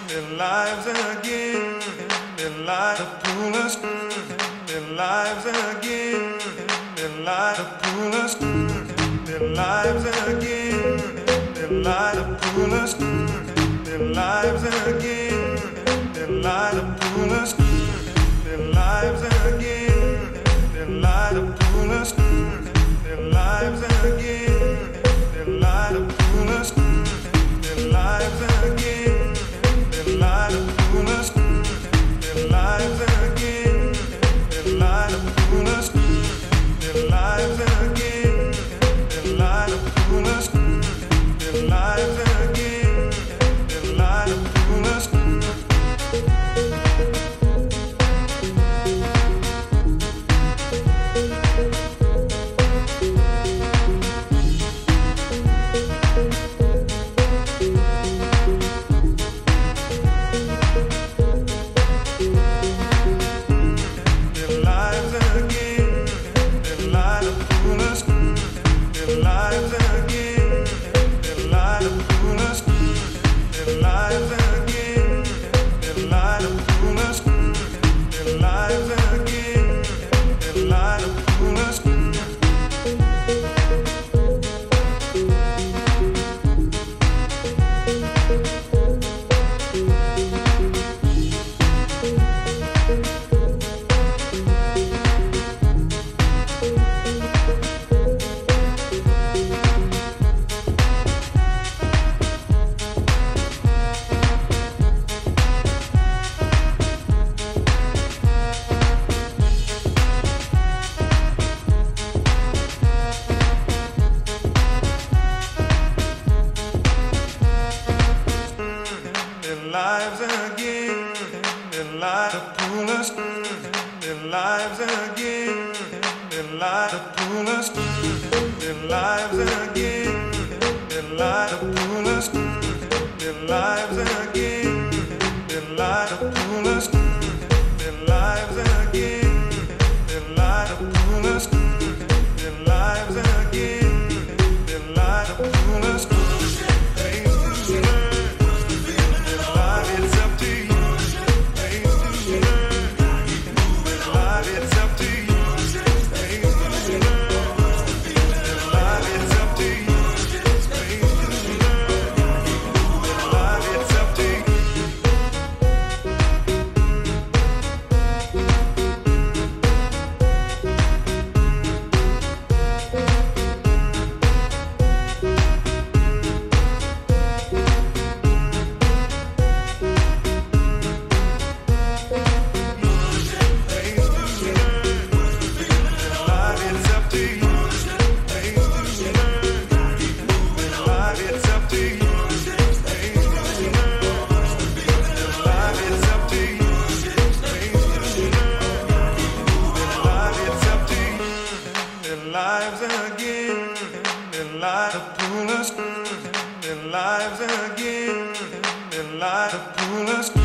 their lives again, their lives to pull us, their lives again, their lives to pull us, their lives again, their lives to pull us, their lives again, their lives to pull us, their lives again, their lives to pull us, their lives again, their lives to pull us, their lives again, their lives to pull us, their lives again, their lives to pull us, their lives again, their lives to pull us, their lives again, their lives to pull us. Lives again, their lives to pull us, their lives again, their lives to pull us, their lives again, their lives to pull us, their lives again, their lives to pull us, their lives again, their lives to pull us, their lives again, their lives to pull us. Lives again, their lives to pull us, their lives again, their lives to pull us.